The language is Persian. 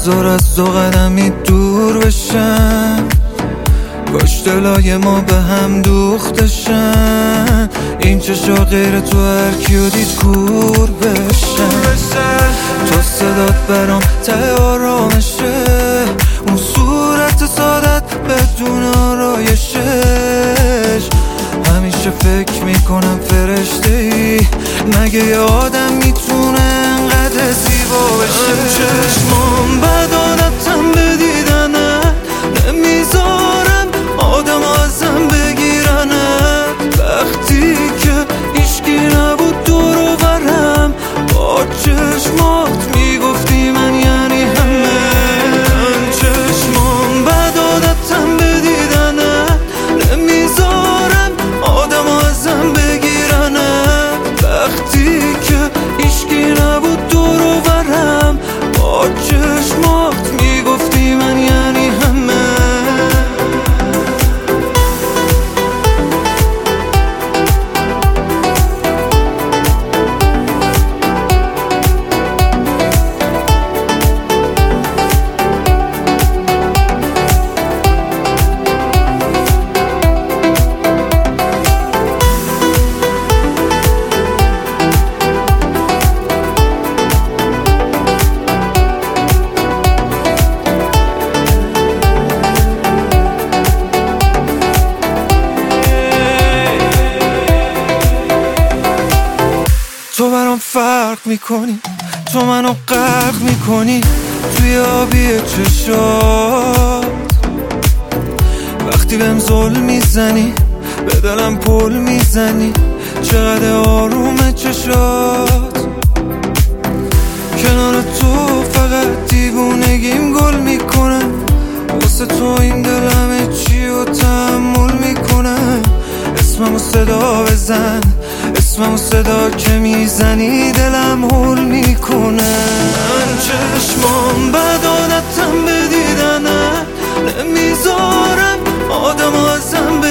بذار از دو قدمی دور بشن، کاش دلای ما به هم دوختشن. این چشا غیر تو هر کیو دید کور بشن. تو صدات برام ته آرامشه، اون صورت سادت بدون آرایشش. همیشه فکر میکنم فرشته ای، مگه یه آدم میتونه انقدر زیبا بشه؟ چشمام بد عادتم به دیدنت، نمیذارم آدم ازم بگیرنت. وقتی که هیچکی نبود دور و برم، با چشمات میگفتی من یعنی همه. چشمام بد عادتم به دیدنت، نمیذارم آدم ازم بگیرنت. وقتی که هیچکی نبود دور و برم، با چشمات میگفتی من یعنی همه. تو برام فرق میکنی، تو منو غرق میکنی توی آبی چشات. وقتی بهم ظلم میزنی، به دلم پل میزنی، چقدر آرومه چشات. کنار تو فقط دیوونگیم گل میکنه، واسه تو این دلم چی و تحمل میکنه. اسممو صدا بزن، اسممو صدا که میزنی دلم هول میکنه. من چشمام بد عادتم به دیدنت، نمیذارم آدم ازم